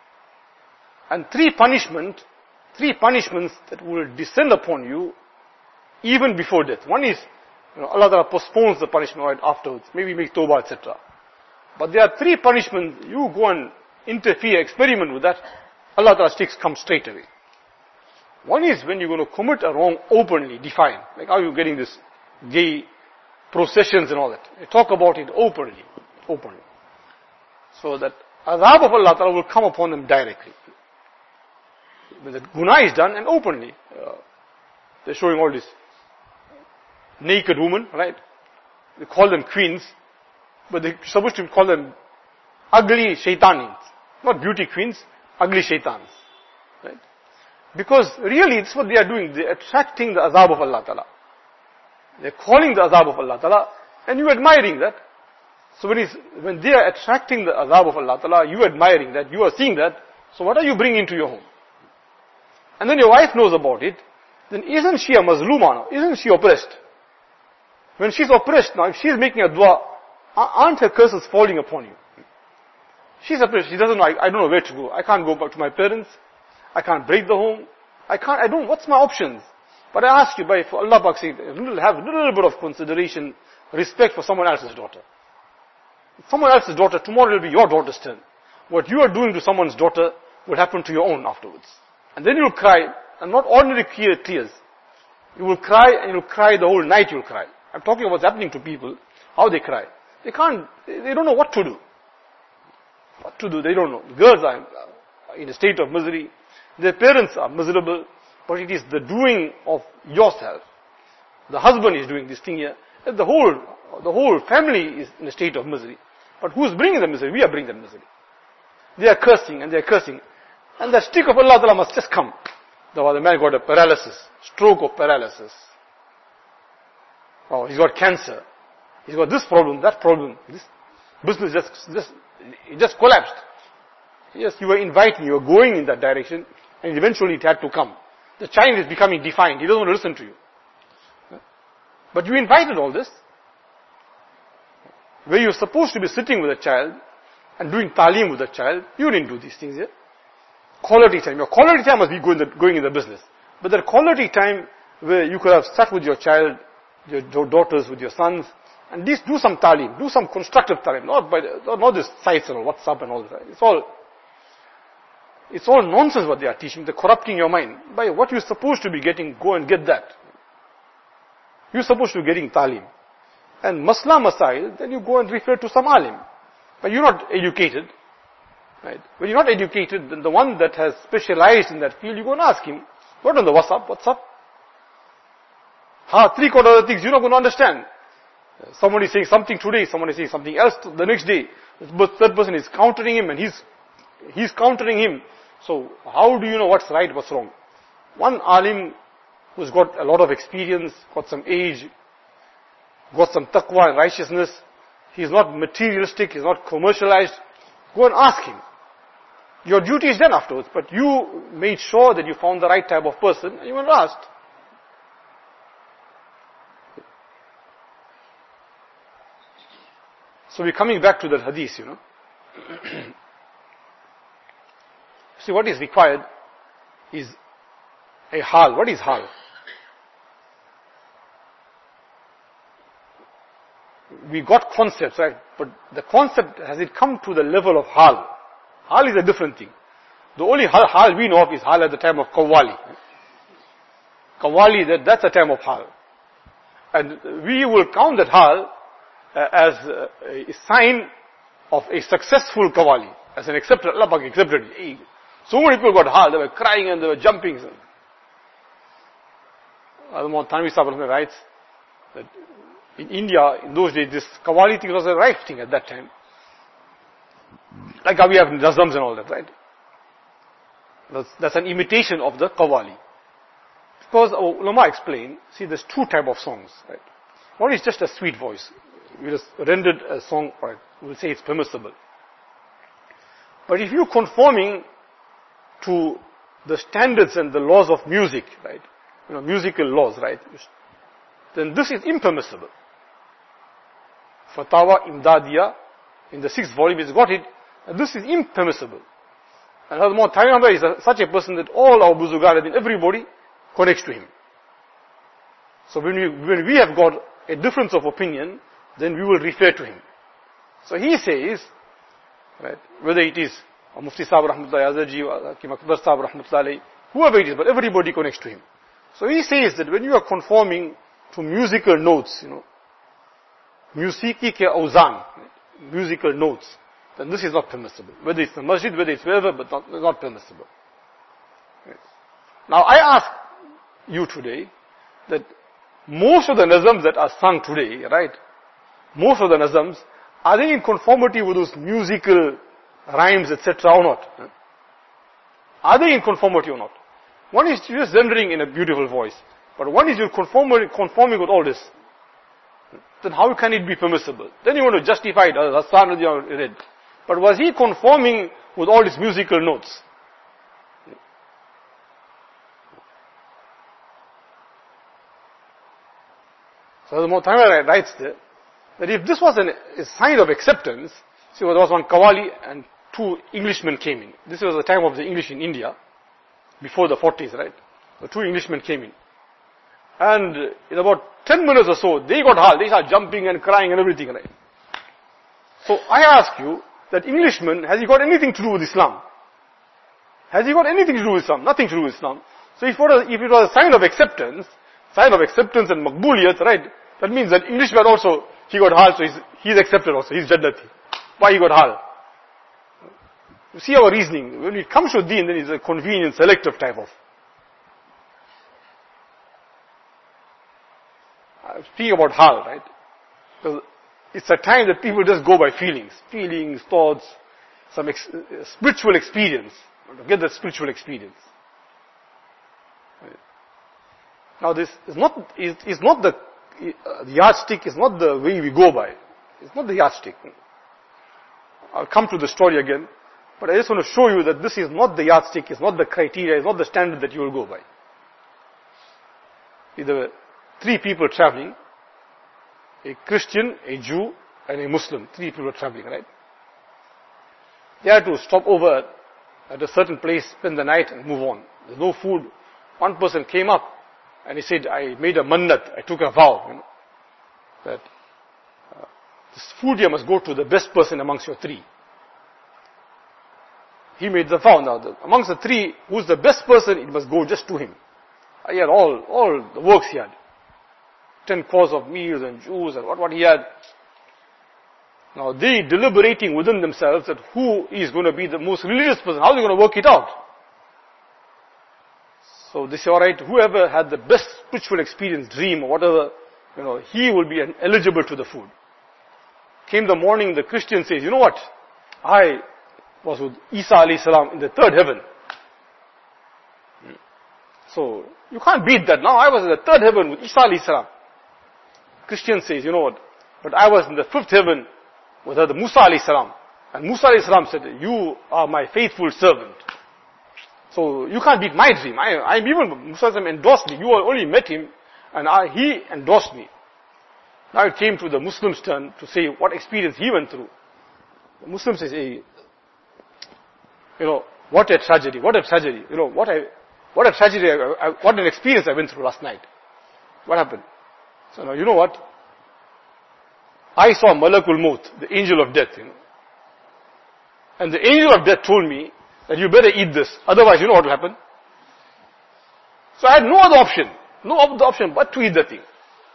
And three punishment, three punishments that will descend upon you even before death. One is, you know, Allah Ta'ala postpones the punishment right afterwards. Maybe make tawbah, et cetera. But there are three punishments, you go and interfere, experiment with that, Allah Ta'ala sticks come straight away. One is when you're going to commit a wrong openly, define. Like how you're getting this gay processions and all that. They talk about it openly. Openly. So that azab of Allah Ta'ala will come upon them directly. When the guna is done and openly. Uh, they're showing all this naked women, right? They call them queens, but they're supposed to call them ugly shaitanins. Not beauty queens, ugly shaitans. Right? Because really it's what they are doing. They're attracting the azab of Allah Ta'ala. They're calling the azab of Allah Ta'ala and you admiring that. So when, it's, when they are attracting the azab of Allah Ta'ala, you admiring that, you are seeing that, so what are you bringing into your home? And then your wife knows about it, then isn't she a mazluma now? Isn't she oppressed? When she's oppressed now, if she's making a dua, aren't her curses falling upon you? She's oppressed, she doesn't know, I, I don't know where to go. I can't go back to my parents. I can't break the home. I can't, I don't, what's my options? But I ask you, by, for Allah Pak's sake, have a little bit of consideration, respect for someone else's daughter. Someone else's daughter, tomorrow will be your daughter's turn. What you are doing to someone's daughter will happen to your own afterwards. And then you'll cry, and not ordinary tears. You will cry, and you'll cry the whole night you'll cry. I'm talking about what's happening to people, how they cry. They can't, they don't know what to do. What to do, they don't know. The girls are in a state of misery. Their parents are miserable, but it is the doing of yourself. The husband is doing this thing here. The whole, the whole family is in a state of misery. But who's bringing the misery? We are bringing the misery. They are cursing and they are cursing. And the stick of Allah Ta'ala must just come. The, the man got a paralysis, stroke of paralysis. Oh, he's got cancer. He's got this problem, that problem. This business just, just, it just collapsed. Yes, you were inviting, you were going in that direction, and eventually it had to come. The child is becoming defiant. He doesn't want to listen to you. But you invited all this. Where you're supposed to be sitting with a child and doing talim with a child, you didn't do these things here. Quality time. Your quality time must be going, the, going in the business. But that quality time where you could have sat with your child, your daughters, with your sons, and this, do some talim, do some constructive talim, not by the, not this sites and all, WhatsApp and all that. It's all, it's all nonsense what they are teaching. They're corrupting your mind. By what you're supposed to be getting, go and get that. You're supposed to be getting talim. And masla masail, then you go and refer to some alim. But you're not educated. Right? When you're not educated, then the one that has specialized in that field, you go and ask him. Not on the WhatsApp, what's up? Ha, three quarter of the things you're not going to understand. Somebody is saying something today, somebody is saying something else the next day. The third person is countering him and he's, he's countering him. So how do you know what's right, what's wrong? One alim who's got a lot of experience, got some age, got some taqwa and righteousness, He's not materialistic, he's not commercialized. Go and ask him. Your duty is done afterwards, but you made sure that you found the right type of person and you were asked. So we're coming back to that hadith, you know. See, what is required is a hal. What is hal? We got concepts, right? But the concept, has it come to the level of hal? Hal is a different thing. The only hal, hal we know of is hal at the time of Qawwali. Qawwali, that, that's a time of hal. And we will count that hal uh, as uh, a sign of a successful Qawwali. As an accepted, Allah Pak accepted it. So many people got hal, they were crying and they were jumping. Al-Muhammad Thanvi Sahib writes that in India, in those days, this Qawwali thing was the right thing at that time. Like how we have Nazams and all that, right? That's, that's an imitation of the Qawwali. Because ulama explain, see, there's two type of songs, right? One is just a sweet voice. We just rendered a song, right? We'll say it's permissible. But if you're conforming to the standards and the laws of music, right? You know, musical laws, right? Then this is impermissible. Fatawa Imdadiya, in the sixth volume, he's got it. And this is impermissible. And Hazrat Thanvi is a, such a person that all our Buzugar and everybody connects to him. So when we, when we have got a difference of opinion, then we will refer to him. So he says, right, whether it is Mufti Sahib Rahmatullahi Azharji, Hakim Akbar Sahib Rahmatullahi, whoever it is, but everybody connects to him. So he says that when you are conforming to musical notes, you know, musiki ke awzan, musical notes, then this is not permissible. Whether it's the masjid, whether it's wherever, but not, not permissible. Right. Now I ask you today that most of the nazams that are sung today, right, most of the nazams, are they in conformity with those musical rhymes, et cetera or not? Are they in conformity or not? One is just rendering in a beautiful voice, but one is you're conforming, conforming with all this. Then how can it be permissible? Then you want to justify it, as Hassan read. But was he conforming with all these musical notes? So the Mu'tazila writes there, that if this was an, a sign of acceptance, see, there was one Qawwali and two Englishmen came in. This was the time of the English in India, before the forties, right? The two Englishmen came in. And in about ten minutes or so, they got hal, they started jumping and crying and everything, right? So I ask you, that Englishman, has he got anything to do with Islam? Has he got anything to do with Islam? Nothing to do with Islam. So if it was, if it was a sign of acceptance, sign of acceptance and maqbuliyat, right? That means that Englishman also, he got hal, so he's, he's accepted also, he's jannati. Why he got hal? You see our reasoning. When it comes to deen, then it's a convenient, selective type of. I'm speaking about hal, right? Because it's a time that people just go by feelings. Feelings, thoughts, some ex spiritual experience. To get that spiritual experience. Right. Now this is not, is, is not the, uh, the yardstick is not the way we go by. It's not the yardstick. I'll come to the story again. But I just want to show you that this is not the yardstick, it's not the criteria, it's not the standard that you will go by. There were three people traveling. A Christian, a Jew, and a Muslim. Three people were traveling, right? They had to stop over at a certain place, spend the night, and move on. There's no food. One person came up, and he said, I made a mannat, I took a vow, you know, that uh, this food here must go to the best person amongst your three. He made the vow. Now, the, amongst the three, who's the best person, it must go just to him. He had all, all the works he had. Ten cores of meals and juice and what, what he had. Now they deliberating within themselves that who is going to be the most religious person, how are they going to work it out? So they say, alright, whoever had the best spiritual experience, dream or whatever, you know, he will be eligible to the food. Came the morning, the Christian says, you know what? I was with Isa alayhi salam in the third heaven. So you can't beat that. Now I was in the third heaven with Isa alayhi salam. Christian says, you know what, but I was in the fifth heaven was the Musa alayhi salam. And Musa alayhi salam said, you are my faithful servant. So you can't beat my dream. I, I even, Musa endorsed me. You only met him and I, he endorsed me. Now it came to the Muslim's turn to say what experience he went through. The Muslim says, hey, you know, what a tragedy, what a tragedy. You know, what a, what a tragedy, I, I, what an experience I went through last night. What happened? So now, you know what? I saw Malakul Maut, the angel of death, you know. And the angel of death told me that you better eat this, otherwise you know what will happen. So I had no other option, no other option but to eat the thing.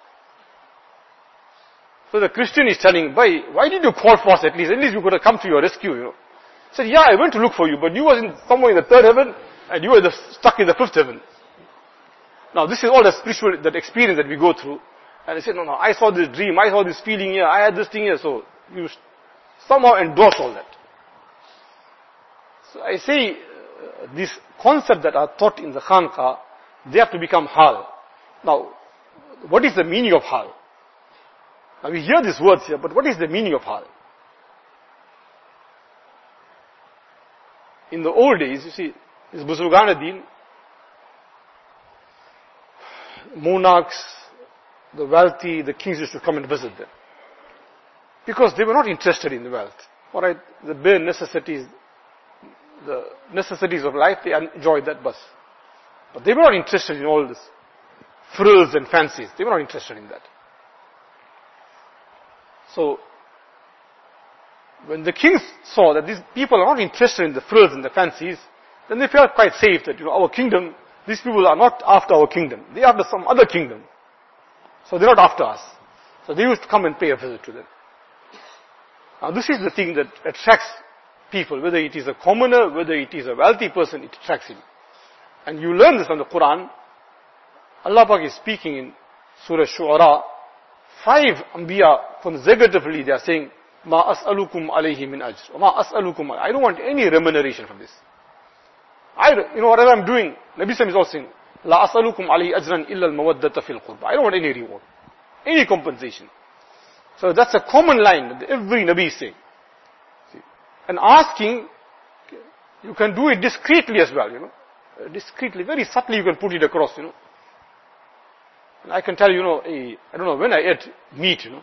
So the Christian is telling, boy, why did you call for us at least? At least we could have come to your rescue, you know. He said, yeah, I went to look for you, but you was in somewhere in the third heaven, and you were the, stuck in the fifth heaven. Now this is all the spiritual, that experience that we go through. And I said, no, no, I saw this dream, I saw this feeling here, I had this thing here, so you somehow endorse all that. So I say, uh, these concepts that are taught in the Khanqa, they have to become hal. Now, what is the meaning of hal? Now we hear these words here, but what is the meaning of hal? In the old days, you see, this Buzurgan Din, monarchs, the wealthy, the kings used to come and visit them. Because they were not interested in the wealth. Alright, the bare necessities, the necessities of life, they enjoyed that bus. But they were not interested in all this frills and fancies. They were not interested in that. So, when the kings saw that these people are not interested in the frills and the fancies, then they felt quite safe that, you know, our kingdom, these people are not after our kingdom. They are after some other kingdom. So they're not after us. So they used to come and pay a visit to them. Now this is the thing that attracts people, whether it is a commoner, whether it is a wealthy person, it attracts him. And you learn this from the Quran. Allah Pak is speaking in Surah Shu'ara. Five Anbiya, consecutively they are saying, Ma as'alukum alayhi min ajr. Ma as'alukum, I don't want any remuneration from this. I, you know, whatever I'm doing, Nabi Sallam is also saying, La as'alukum alayhi ajran illa al-mawaddata fil qurba. I don't want any reward, any compensation. So that's a common line that every Nabi is saying. See? And asking, you can do it discreetly as well, you know. Uh, discreetly, very subtly you can put it across, you know. And I can tell you, you know, a, I don't know, when I ate meat, you know.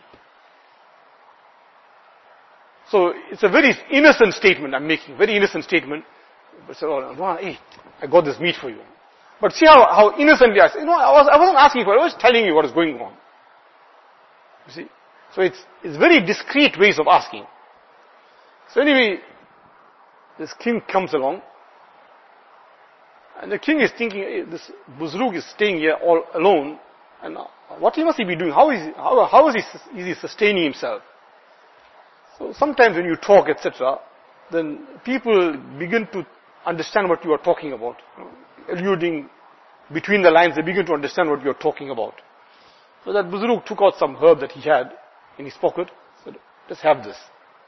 So it's a very innocent statement I'm making, very innocent statement. But say, oh, no, hey, I got this meat for you. But see how, how innocently I said, you know, I, was, I wasn't asking for it, I was telling you what is going on. You see? So it's, it's very discreet ways of asking. So anyway, this king comes along, and the king is thinking, hey, this Buzrug is staying here all alone, and what he must he be doing? How is, how, how is, he, is he sustaining himself? So sometimes when you talk, et cetera, then people begin to understand what you are talking about. Alluding between the lines, they begin to understand what you are talking about. So that Buzrug took out some herb that he had in his pocket, said, just have this.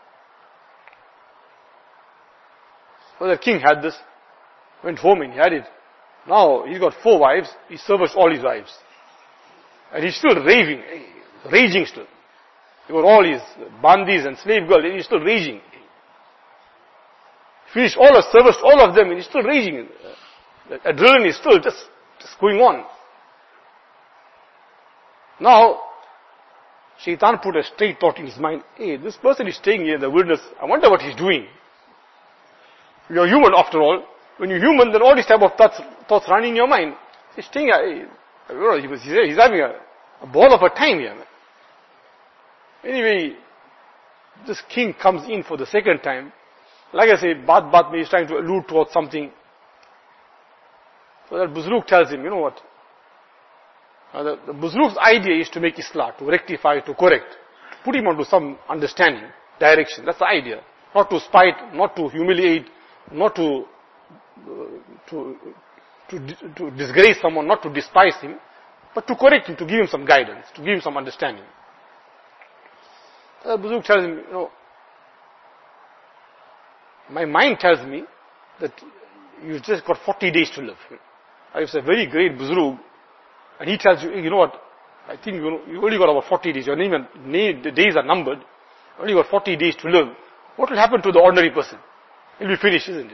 So the king had this, went home and he had it. Now he's got four wives, he serviced all his wives. And he's still raving, raging still. He got all his bandis and slave girls, and he's still raging. Finished all of service, all of them, and he's still raging. The adrenaline is still just, just going on. Now, Shaitan put a straight thought in his mind. Hey, this person is staying here in the wilderness. I wonder what he's doing. You're human after all. When you're human, then all these type of thoughts, thoughts run in your mind. He's staying here. Hey, he's having a, a ball of a time here. Anyway, this king comes in for the second time. Like I say, Baat Baat me is trying to allude towards something. So that Buzrug tells him, you know what? Uh, the, the Buzrug's idea is to make Islah, to rectify, to correct. To put him onto some understanding, direction. That's the idea. Not to spite, not to humiliate, not to, uh, to, to, to disgrace someone, not to despise him, but to correct him, to give him some guidance, to give him some understanding. Uh, Buzrug tells him, you know, my mind tells me that you've just got forty days to live. It's a very great Buzrug, and he tells you, you know what, I think you, know, you only got about forty days, your name and name, the days are numbered, only got forty days to live. What will happen to the ordinary person? He'll be finished, isn't it?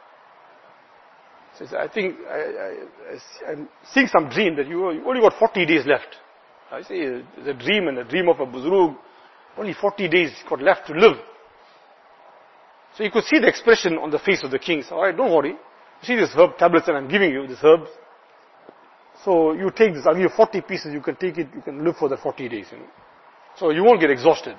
So I think I, I, I'm seeing some dream that you, you only got forty days left. I say it's a dream and a dream of a buzrug. Only forty days got left to live. So you could see the expression on the face of the king. So, alright, don't worry. You see these herb tablets that I'm giving you, these herbs. So you take this, I'll give you forty pieces, you can take it, you can live for the forty days, you know. So you won't get exhausted.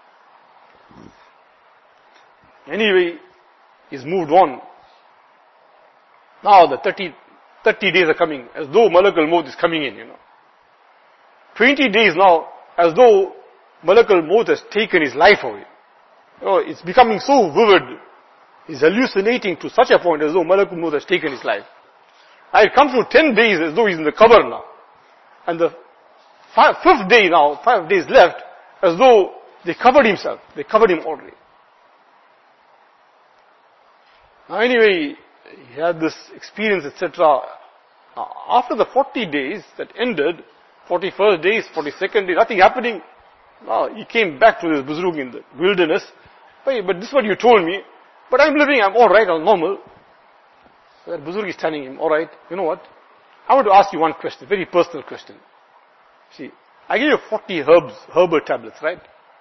Anyway, he's moved on. Now the thirty, thirty days are coming, as though Malak al-Maut is coming in, you know. twenty days now, as though Malak al-Maut has taken his life away. You know, it's becoming so vivid. He's hallucinating to such a point as though Malak al-Maut has taken his life. I come to ten days as though he's in the cover now. And the five, fifth day now, five days left, as though they covered himself. They covered him already. Now anyway, he had this experience, et cetera. After the forty days that ended, forty-first days, forty-second day, nothing happening. Now he came back to this buzrug in the wilderness. Hey, but this is what you told me. But I'm living, I'm alright, I'm normal. So that buzrug is telling him, alright, you know what? I want to ask you one question, very personal question. See, I gave you forty herbs, herbal tablets, right?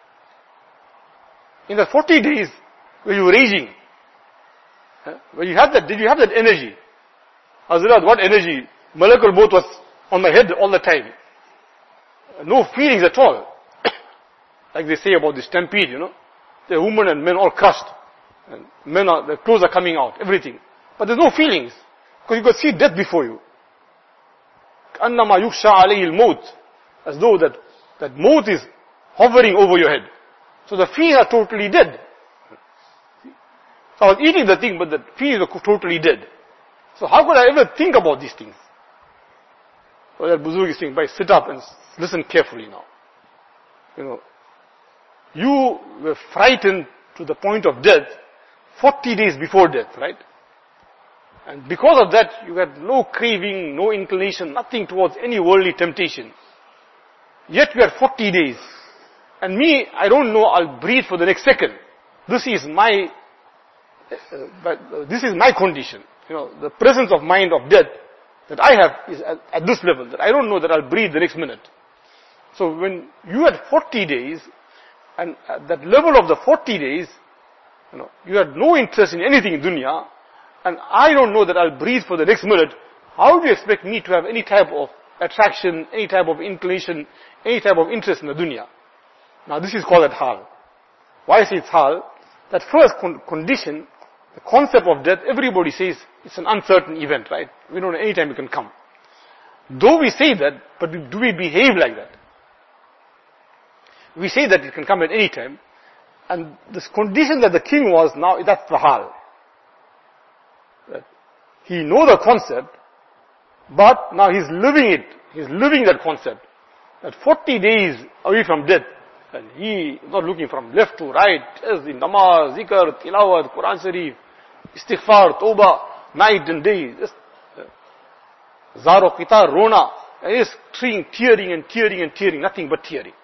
In the forty days, were you raging? Huh? When you had that, did you have that energy? Hazrat, what energy? Malak al-Maut was on my head all the time. No feelings at all. Like they say about the stampede, you know. The women and men all crushed. And men are, their clothes are coming out, everything. But there's no feelings. Because you could see death before you. Annama yuksha alayhi al-maut. As though that, that maut is hovering over your head. So the feelings are totally dead. So I was eating the thing, but the feelings are totally dead. So how could I ever think about these things? So that buzurg is saying, "Bhai, sit up and listen carefully now. You know, you were frightened to the point of death forty days before death, right? And because of that, you had no craving, no inclination, nothing towards any worldly temptation. Yet we had forty days. And me, I don't know, I'll breathe for the next second. This is my, uh, but uh, this is my condition. You know, the presence of mind of death that I have is at, at this level, that I don't know that I'll breathe the next minute. So when you had forty days, and at that level of the forty days, you know, you had no interest in anything in dunya, and I don't know that I'll breathe for the next minute, how do you expect me to have any type of attraction, any type of inclination, any type of interest in the dunya? Now this is called at hal. Why I say it's hal? That first con- condition, the concept of death, everybody says it's an uncertain event, right? We don't know any time it can come. Though we say that, but do we behave like that? We say that it can come at any time, and this condition that the king was now, that's the hal. That he knows the concept, but now he's living it. He's living that concept. That forty days away from death, and he is not looking from left to right, as in namaz, zikr, tilawat, Quran Sharif, istighfar, tawbah, night and day, just zaro qitar, rona, and he's tearing, tearing and tearing and tearing, nothing but tearing.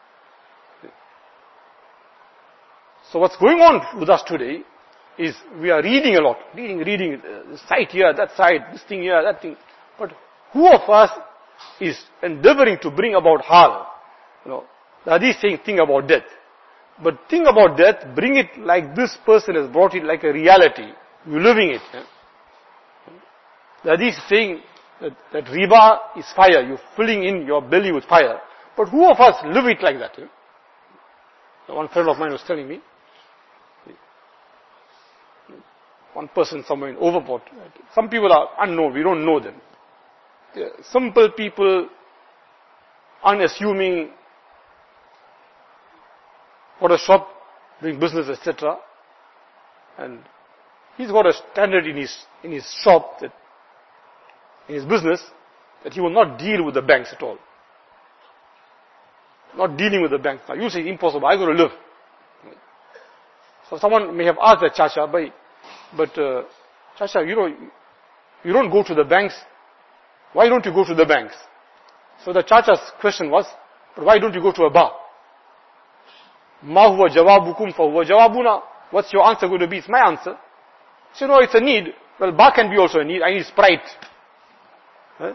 So what's going on with us today is we are reading a lot, reading, reading, uh, this site here, that site, this thing here, that thing. But who of us is endeavoring to bring about hal? You know, the hadith saying think about death. But think about death, bring it like this person has brought it like a reality. You're living it. Yeah? The hadith is saying that, that riba is fire. You're filling in your belly with fire. But who of us live it like that? Yeah? One friend of mine was telling me, one person somewhere in Overport. Some people are unknown, we don't know them. They're simple people, unassuming, got a shop, doing business, et cetera. And he's got a standard in his in his shop, that in his business, that he will not deal with the banks at all. Not dealing with the banks. Now you say it's impossible, I'm going to live. So someone may have asked the Chacha, bhai, but uh, Chacha, you know, you don't go to the banks. Why don't you go to the banks? So the Chacha's question was, but why don't you go to a bar? Ma huwa jawabukum fa huwa jawabuna. What's your answer going to be? It's my answer. So, no, it's a need. Well, ba can be also a need. I need Sprite. Huh?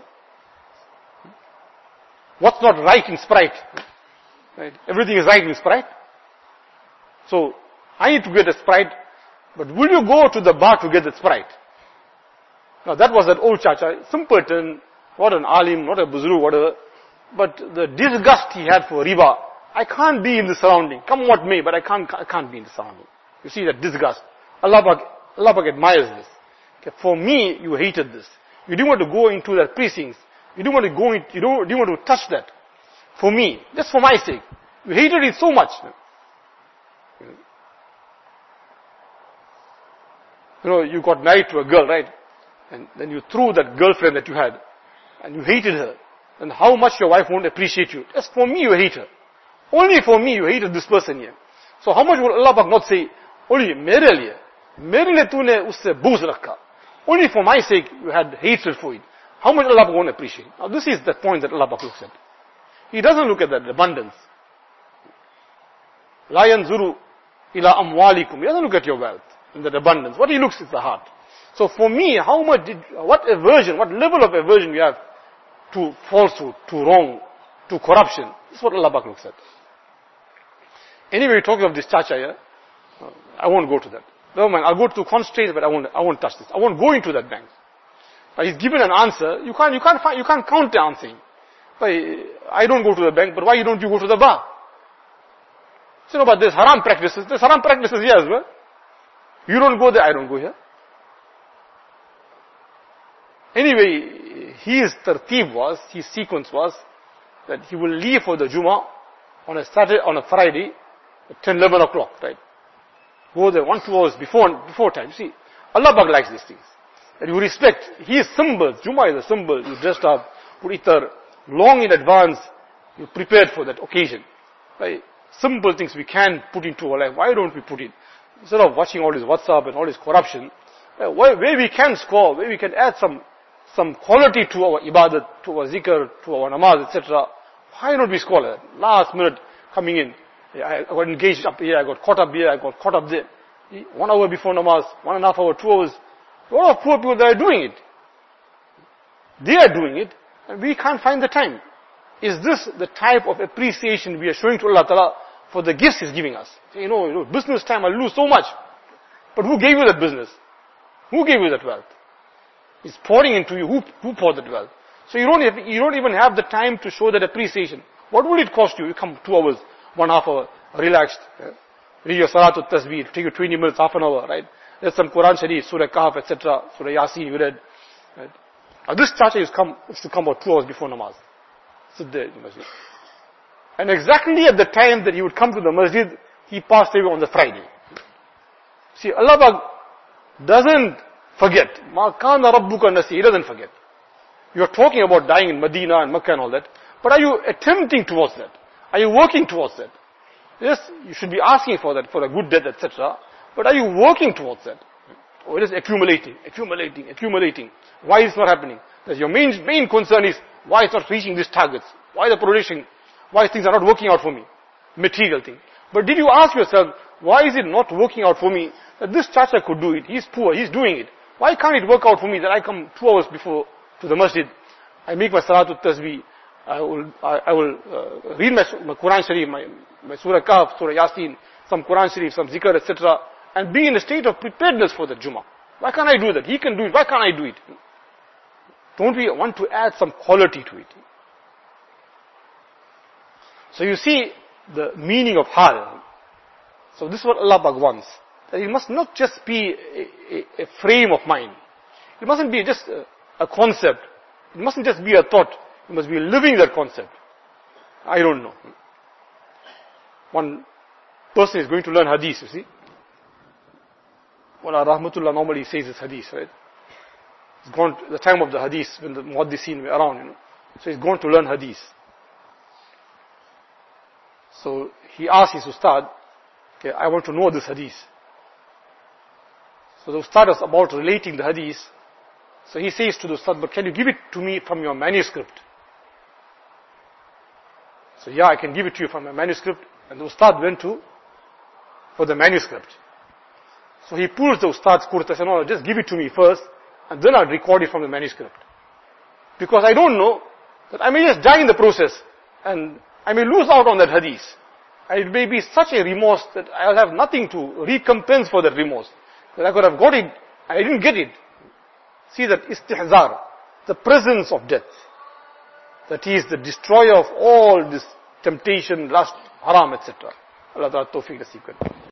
What's not right in Sprite? Right? Everything is right in Sprite. So, I need to get a Sprite, but will you go to the bar to get the Sprite? Now, that was that old chacha, simpleton, not an alim, not a buzuru, whatever. But the disgust he had for riba, I can't be in the surrounding. Come what may, but I can't, I can't be in the surrounding. You see that disgust. Allah Pak, Allah Pak admires this. Okay, for me, you hated this. You didn't want to go into that precincts. You didn't want to go in, you don't, you didn't want to touch that. For me, just for my sake. You hated it so much. You know, you got married to a girl, right? And then you threw that girlfriend that you had. And you hated her. And how much your wife won't appreciate you. Just for me you hate her. Only for me you hated this person here. So how much will Allah Pak not say, only mere liye, mere liye tune usse boos rakha. Only for my sake you had hatred for it. How much Allah Pak won't appreciate. Now this is the point that Allah Pak looks at. He doesn't look at that abundance. La yanzuru ila amwalikum. He doesn't look at your wealth and that abundance. What he looks is the heart. So for me, how much did, what aversion, what level of aversion you have to falsehood, to wrong, to corruption. This is what Allah Pak looks at. Anyway, talking of this chacha here, I won't go to that. Never mind, I'll go to constraints, but I won't, I won't touch this. I won't go into that bank. But he's given an answer, you can't, you can't find, you can't counter answering. But I don't go to the bank, but why don't you go to the bar? So, you know, but there's haram practices, there's haram practices here as well. You don't go there, I don't go here. Anyway, his tartib was, his sequence was, that he will leave for the Jummah on a Saturday, on a Friday, at ten, eleven o'clock, right? Go there one, two hours before, before time. See, Allah Pak likes these things. And you respect, his symbols, Jummah is a symbol, you dressed up, put itar, long in advance, you prepared for that occasion. Right? Simple things we can put into our life, why don't we put it? Instead of watching all this WhatsApp and all this corruption, where we can score, where we can add some some quality to our ibadat, to our zikr, to our namaz, et cetera. Why not we score that? Last minute coming in, I got engaged up here, I got caught up here, I got caught up there. One hour before namaz, one and a half hour, two hours. A lot of poor people that are doing it. They are doing it, and we can't find the time. Is this the type of appreciation we are showing to Allah Ta'ala for the gifts He's giving us? You know, you know, business time, I'll lose so much. But who gave you that business? Who gave you that wealth? It's pouring into you. Who, who poured that wealth? So you don't, have, you don't even have the time to show that appreciation. What will it cost you? You come two hours, one half hour, relaxed, yeah? Read your Salatul Tasbih, take you twenty minutes, half an hour, right? There's some Quran Sharif, Surah Kahf, et cetera, Surah Yasin you read. Right? Now this chacha is come, is to come about two hours before namaz. Sit there in the masjid. And exactly at the time that he would come to the masjid, he passed away on the Friday. See, Allah Pak doesn't forget. Ma kana rabbuka nasi. He doesn't forget. You are talking about dying in Medina and Makkah and all that. But are you attempting towards that? Are you working towards that? Yes, you should be asking for that, for a good death, et cetera. But are you working towards that? Or it is accumulating, accumulating, accumulating. Why is it not happening? Because your main, main concern is, why it's not reaching these targets? Why the projection? Why things are not working out for me? Material thing. But did you ask yourself, why is it not working out for me? That this chacha could do it. He's poor, he's doing it. Why can't it work out for me that I come two hours before to the masjid, I make my Salatul Tasbih, I will, I, I will uh, read my, my Quran Sharif, my, my Surah Kahf, Surah Yasin, some Quran Sharif, some Zikr, et cetera, and be in a state of preparedness for the Jummah. Why can't I do that? He can do it. Why can't I do it? Don't we want to add some quality to it? So you see the meaning of hal. So this is what Allah Pak wants. That it must not just be a, a, a frame of mind. It mustn't be just a, a concept. It mustn't just be a thought. You must be living that concept. I don't know. One person is going to learn hadith, you see. Well, Rahmatullah normally says this hadith, right? He's gone to the time of the hadith when the muhaddithin were around, you know. So he's gone to learn hadith. So he asked his ustad, okay, I want to know this hadith. So the ustad was about relating the hadith. So he says to the ustad, but can you give it to me from your manuscript? So yeah, I can give it to you from my manuscript. And the ustad went to for the manuscript. So he pulls the Ustad's kurta and says, no, just give it to me first, and then I'll record it from the manuscript. Because I don't know that I may just die in the process, and I may lose out on that hadith. And it may be such a remorse that I'll have nothing to recompense for that remorse. That I could have got it, I didn't get it. See that istihzar, the presence of death. That he is the destroyer of all this temptation, lust, haram, et cetera. Allah Ta'ala tawfiq nasib kare.